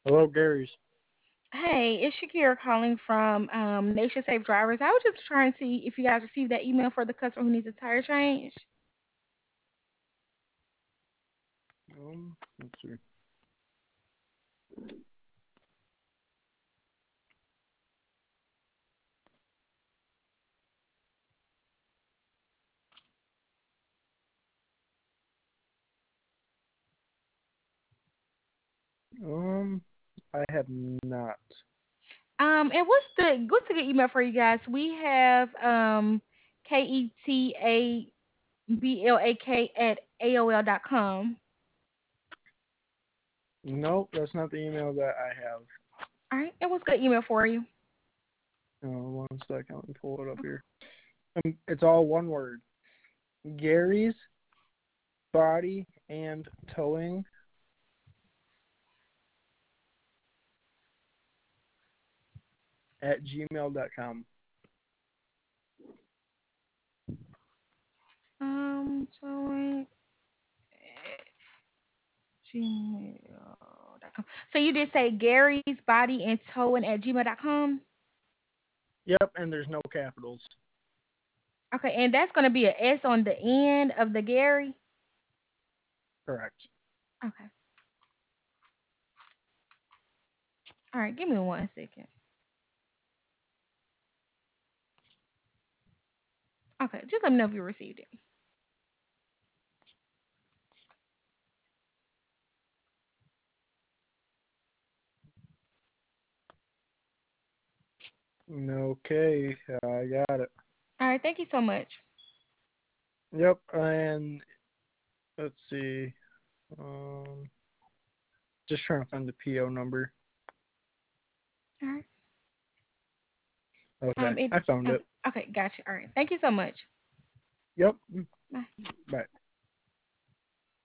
Hello, Gary's. Hey, it's Shakira calling from Nation Safe Drivers. I was just trying to see if you guys received that email for the customer who needs a tire change. Let's see. Um, I have not. And what's the good email for you guys? We have KETABLAK at AOL.com. Nope, that's not the email that I have. All right, and what's a good email for you? One second, let me pull it up Okay. here. It's all one word. Gary's Body and Towing at gmail.com. Towing at gmail.com. So you did say Gary's Body and Towing at gmail.com? Yep, and there's no capitals. Okay, and that's going to be a S on the end of the Gary. Correct. Okay. All right, give me 1 second. Okay, just let me know if you received it. Okay, I got it. All right, thank you so much. Yep, and let's see. Um, just trying to find the PO number. All right. Okay, It. I found Okay, it. okay, gotcha. All right, thank you so much. Yep. Bye. Bye.